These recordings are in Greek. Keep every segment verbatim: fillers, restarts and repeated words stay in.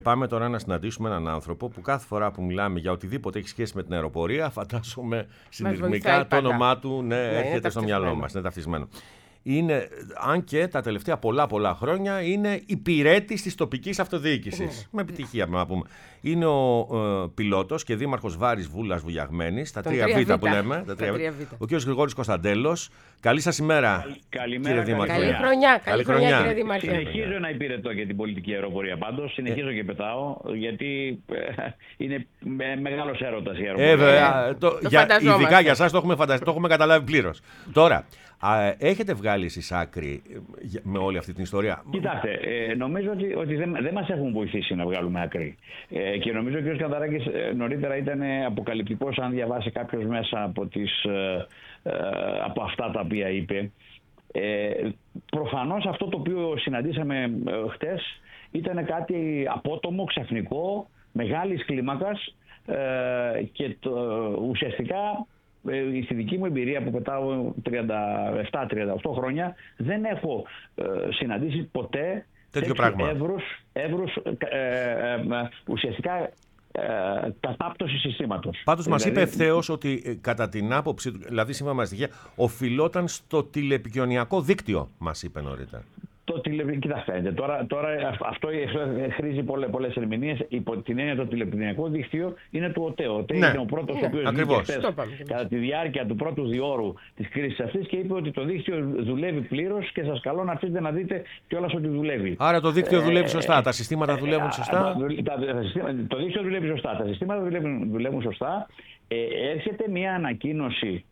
Πάμε τώρα να συναντήσουμε έναν άνθρωπο που κάθε φορά που μιλάμε για οτιδήποτε έχει σχέση με την αεροπορία, φαντάζομαι συνειρμικά το όνομά του ναι, ναι, έρχεται στο μυαλό μας, είναι ταυτισμένο. Είναι, αν και τα τελευταία πολλά πολλά χρόνια είναι υπηρέτης της τοπικής αυτοδιοίκησης. Με επιτυχία, να πούμε. Είναι ο ε, πιλότος και δήμαρχος Βάρης Βούλας Βουγιαγμένης, τα τρία Β που λέμε. Τα τρία Β. Ο κ. Γρηγόρης Κωνσταντέλος. Καλή σας ημέρα. Καλημέρα, κύριε Δήμαρχε. Καλή χρονιά, καλή χρονιά, κύριε Δήμαρχε. Συνεχίζω να υπηρετώ για την πολιτική αεροπορία πάντως. Συνεχίζω ε. και πετάω, γιατί είναι μεγάλος έρωτας η αεροπορία. Ε, βέβαια. Το, το για, ειδικά για εσάς το έχουμε, φαντασ... το έχουμε καταλάβει πλήρως. Τώρα. Α, έχετε βγάλει εσείς άκρη με όλη αυτή την ιστορία? Κοιτάξτε, ε, νομίζω ότι, ότι δεν, δεν μας έχουν βοηθήσει να βγάλουμε άκρη. Ε, και νομίζω ότι ο κ. Κανδαράκης ε, νωρίτερα ήταν αποκαλυπτικός αν διαβάσει κάποιος μέσα από, τις, ε, ε, από αυτά τα οποία είπε. Ε, προφανώς αυτό το οποίο συναντήσαμε ε, χτες ήταν κάτι απότομο, ξαφνικό, μεγάλης κλίμακας ε, και το, ουσιαστικά... Στη δική μου εμπειρία που πετάω τριάντα επτά τριάντα οκτώ χρόνια δεν έχω ε, συναντήσει ποτέ τέτοιο πράγμα. Εύρους, εύρους ε, ε, ε, ουσιαστικά ε, κατάπτωση συστήματος. Πάντως δηλαδή... μας είπε ευθέως ότι ε, κατά την άποψη του, δηλαδή σύμφωνα με στοιχεία, οφειλόταν στο τηλεπικοινωνιακό δίκτυο, μας είπε νωρίτερα. Το τηλε... Κοιτάξτε, τώρα, τώρα αυτό χρήζει πολλές, πολλές ερμηνείες. Υπό την έννοια το τηλεπικοινωνιακό δίκτυο είναι του ΟΤΕ. Ο ΟΤΕ ναι. είναι ο πρώτος ναι. ο οποίος βγήκε κατά τη διάρκεια του πρώτου διόρου της κρίσης αυτής και είπε ότι το δίκτυο δουλεύει πλήρως και σας καλώ να αφήσετε να δείτε κιόλας ότι δουλεύει. Άρα το δίκτυο ε, δουλεύει σωστά, ε, τα συστήματα δουλεύουν ε, σωστά. Τα, τα, τα συστήματα, το δίκτυο δουλεύει σωστά, τα συστήματα δουλεύουν, δουλεύουν σωστά. Ε, έρχεται μια ανακοίνωση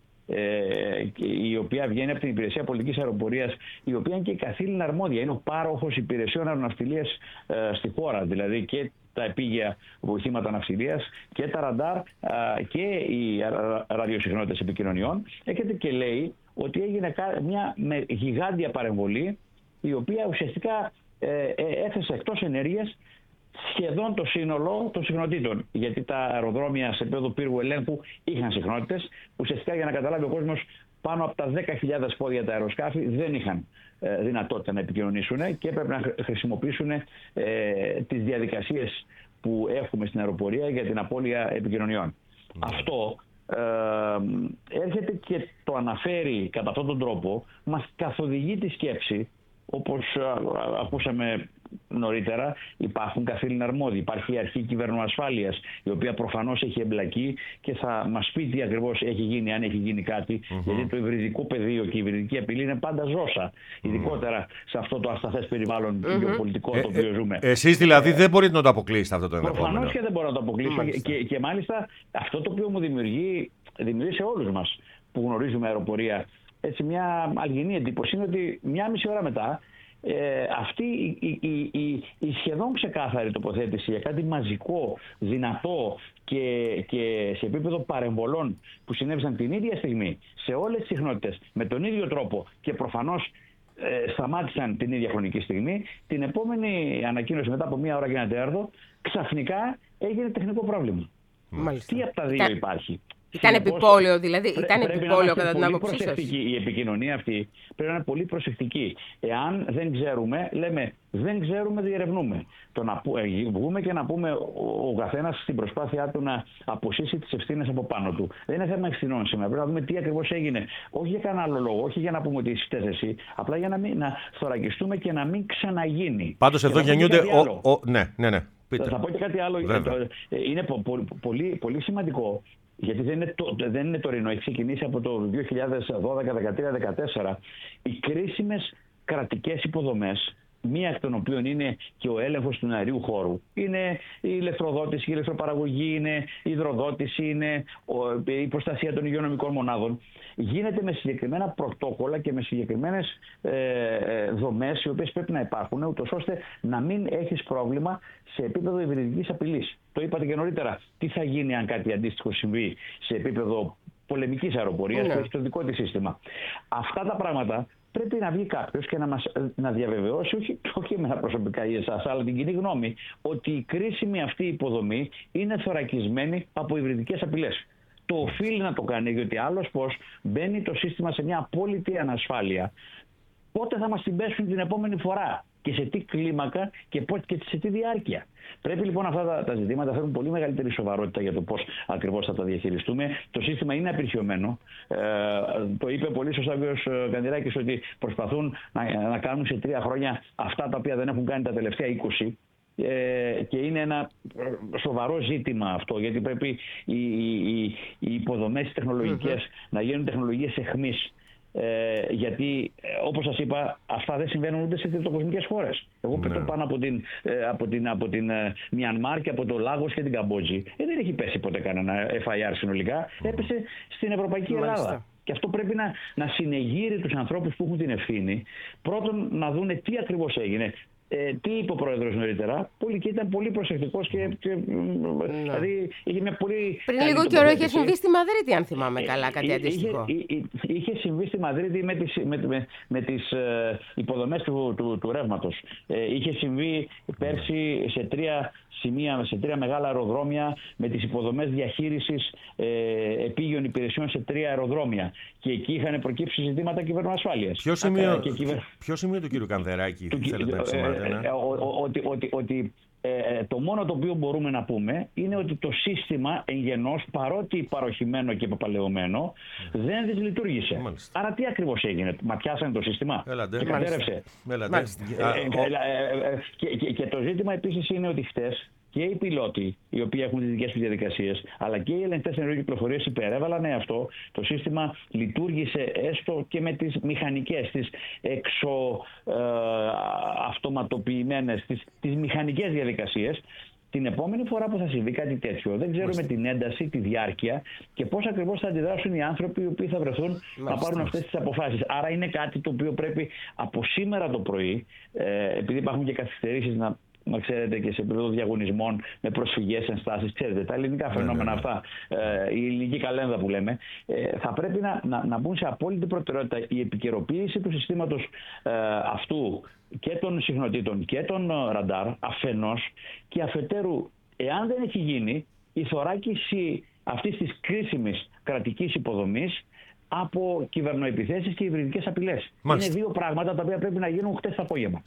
η οποία βγαίνει από την Υπηρεσία Πολιτικής Αεροπορίας, η οποία είναι και η καθήλυνα αρμόδια. Είναι ο πάροχος υπηρεσιών αεροναυτιλίας ε, στη χώρα, δηλαδή και τα επίγεια βοηθήματα ναυτιλίας και τα ραντάρ ε, και οι ραδιοσυχνότητες επικοινωνιών. Έρχεται και λέει ότι έγινε μια με γιγάντια παρεμβολή, η οποία ουσιαστικά ε, ε, έθεσε εκτός ενέργειας σχεδόν το σύνολο των συχνοτήτων. Γιατί τα αεροδρόμια σε επίπεδο πύργου ελέγχου είχαν συχνότητες. Ουσιαστικά, για να καταλάβει ο κόσμος, πάνω από τα δέκα χιλιάδες πόδια τα αεροσκάφη δεν είχαν ε, δυνατότητα να επικοινωνήσουν και έπρεπε να χρησιμοποιήσουν ε, τις διαδικασίες που έχουμε στην αεροπορία για την απώλεια επικοινωνιών. Mm. Αυτό ε, έρχεται και το αναφέρει κατά αυτόν τον τρόπο, μας καθοδηγεί τη σκέψη, όπως α, ακούσαμε νωρίτερα, υπάρχουν καθήλυνα αρμόδιοι. Υπάρχει η αρχή κυβερνοασφάλειας, η οποία προφανώς έχει εμπλακεί και θα μας πει τι ακριβώς έχει γίνει, αν έχει γίνει κάτι. Mm-hmm. Γιατί το υβριδικό πεδίο και η υβριδική απειλή είναι πάντα ζώσα. Mm-hmm. Ειδικότερα σε αυτό το ασταθές περιβάλλον mm-hmm. γεωπολιτικό ε, το οποίο ζούμε. Ε, εσείς δηλαδή ε, δεν μπορείτε να το αποκλείσετε αυτό το ενδεχόμενο? Προφανώς και δεν μπορώ να το αποκλείσω. Mm-hmm. Και, και μάλιστα αυτό το οποίο μου δημιουργεί, δημιουργεί σε όλους μας που γνωρίζουμε αεροπορία, έτσι μια αλγινή εντύπωση είναι ότι μια μισή ώρα μετά. Ε, αυτή η, η, η, η σχεδόν ξεκάθαρη τοποθέτηση για κάτι μαζικό, δυνατό και, και σε επίπεδο παρεμβολών που συνέβησαν την ίδια στιγμή σε όλες τις συχνότητες με τον ίδιο τρόπο και προφανώς ε, σταμάτησαν την ίδια χρονική στιγμή, την επόμενη ανακοίνωση μετά από μία ώρα και ένα τέταρτο ξαφνικά έγινε τεχνικό πρόβλημα. Μάλιστα. Τι από τα δύο υπάρχει? Ήταν επιπόλαιο, δηλαδή, ήταν επιπόλαιο κατά την άποψή σας? Η επικοινωνία αυτή πρέπει να είναι πολύ προσεκτική. Εάν δεν ξέρουμε, λέμε δεν ξέρουμε, διερευνούμε. Το να βγούμε και να πούμε ο καθένας στην προσπάθειά του να αποσύσει τις ευθύνες από πάνω του. Δεν είναι θέμα ευθυνών σήμερα. Πρέπει να δούμε τι ακριβώς έγινε. Όχι για κανένα άλλο λόγο, όχι για να πούμε ότι φταίς εσύ, απλά για να, μην, να θωρακιστούμε και να μην ξαναγίνει. Πάντως εδώ γεννιούνται. Ο, ο, ναι, ναι, ναι. Πείτε. Θα πω και κάτι άλλο. Βέβαια. Είναι πο, πο, πολύ, πολύ σημαντικό. Γιατί δεν είναι, το, δεν είναι τωρινό, έχει ξεκινήσει από το δύο χιλιάδες δώδεκα, δεκατρία, δεκατέσσερα. Οι κρίσιμες κρατικές υποδομές, μία εκ των οποίων είναι και ο έλεγχος του αερίου χώρου, είναι η ηλεκτροδότηση, η ηλεκτροπαραγωγή, είναι η υδροδότηση, είναι η προστασία των υγειονομικών μονάδων. Γίνεται με συγκεκριμένα πρωτόκολλα και με συγκεκριμένες ε, δομές οι οποίες πρέπει να υπάρχουν, ούτως ώστε να μην έχεις πρόβλημα σε επίπεδο υβριδικής απειλής. Το είπατε και νωρίτερα. Τι θα γίνει αν κάτι αντίστοιχο συμβεί σε επίπεδο πολεμικής αεροπορίας που έχει το δικό της σύστημα? Αυτά τα πράγματα πρέπει να βγει κάποιος και να μας να διαβεβαιώσει, όχι, όχι εμένα προσωπικά ή εσάς, αλλά την κοινή γνώμη, ότι η κρίσιμη αυτή υποδομή είναι θωρακισμένη από υβριδικές απειλές. Το οφείλει να το κάνει, γιατί άλλως πως μπαίνει το σύστημα σε μια απόλυτη ανασφάλεια. Πότε θα μας την πέσουν την επόμενη φορά? και σε τι κλίμακα και, πώς, και σε τι διάρκεια. Πρέπει λοιπόν αυτά τα, τα ζητήματα φέρουν πολύ μεγαλύτερη σοβαρότητα για το πώς ακριβώς θα τα διαχειριστούμε. Το σύστημα είναι απειρχιωμένο. Ε, το είπε πολύ σωστά ο κ. Καντηράκης ότι προσπαθούν να, να κάνουν σε τρία χρόνια αυτά τα οποία δεν έχουν κάνει τα τελευταία είκοσι. Ε, και είναι ένα σοβαρό ζήτημα αυτό, γιατί πρέπει οι, οι, οι υποδομές τεχνολογικές mm-hmm. να γίνουν τεχνολογίες εχμής. Ε, γιατί όπως σας είπα, αυτά δεν συμβαίνουν ούτε σε τριτοκοσμικές χώρες. Εγώ ναι. πετώ πάνω από την, από την, από την Μιανμάρ και από το Λάγος και την Καμπότζη. Ε, δεν έχει πέσει ποτέ κανένα εφ άι αρ συνολικά. Mm. Έπεσε στην Ευρωπαϊκή Μάλιστα. Ελλάδα. Και αυτό πρέπει να, να συνεγείρει τους ανθρώπους που έχουν την ευθύνη. Πρώτον, να δούνε τι ακριβώς έγινε. Ε, τι είπε ο πρόεδρος νωρίτερα, πολύ, και ήταν πολύ προσεκτικός και, και ναι. δηλαδή είχε μια πολύ... Πριν λίγο καιρό είχε συμβεί στη Μαδρίτη, αν θυμάμαι καλά, κάτι αντίστοιχο. Είχε, είχε, είχε συμβεί στη Μαδρίτη με τις, με, με, με τις ε, υποδομές του, του, του ρεύματος. Ε, είχε συμβεί πέρσι σε τρία σημεία, σε τρία μεγάλα αεροδρόμια με τις υποδομές διαχείρισης ε, επίγειων υπηρεσιών σε τρία αεροδρόμια. Και εκεί είχαν προκύψει ζητήματα κυβερνοασφάλειας. Ποιο σημείο, κυβερ... ποιο σημείο του κ. Κανδεράκη του, θέλετε να εξημάτε? Ότι, ότι, ότι ε, το μόνο το οποίο μπορούμε να πούμε είναι ότι το σύστημα εν γενός, παρότι παροχημένο και πεπαλαιωμένο, mm. δεν δυσλειτουργήσε. Μάλιστα. Άρα τι ακριβώς έγινε? Ματιάσανε το σύστημα Έλατε. και κατέρευσε. Και το ζήτημα επίσης είναι ότι χτες και οι πιλότοι, οι οποίοι έχουν τις δικές τους διαδικασίες, αλλά και οι ελεγκτές ενεργειακής κυκλοφορίας υπερέβαλαν αυτό. Το σύστημα λειτουργήσε έστω και με τις μηχανικές, τις εξωαυτοματοποιημένες, ε, τις, τις μηχανικές διαδικασίες. Την επόμενη φορά που θα συμβεί κάτι τέτοιο, δεν ξέρουμε Μάλιστα. την ένταση, τη διάρκεια και πώς ακριβώς θα αντιδράσουν οι άνθρωποι οι οποίοι θα βρεθούν Μάλιστα. να πάρουν αυτές τις αποφάσεις. Άρα είναι κάτι το οποίο πρέπει από σήμερα το πρωί, ε, επειδή υπάρχουν και καθυστερήσεις να. Να ξέρετε, και σε επίπεδο διαγωνισμών με προσφυγές, ενστάσεις, ξέρετε, τα ελληνικά φαινόμενα ναι, ναι, ναι. αυτά, ε, η ελληνική καλένδα που λέμε, ε, θα πρέπει να, να, να μπουν σε απόλυτη προτεραιότητα η επικαιροποίηση του συστήματος ε, αυτού και των συχνοτήτων και των ραντάρ αφενός, και αφετέρου, εάν δεν έχει γίνει, η θωράκιση αυτής της κρίσιμης κρατικής υποδομής από κυβερνοεπιθέσεις και υβριδικές απειλές. Είναι δύο πράγματα τα οποία πρέπει να γίνουν χτες το απόγευμα.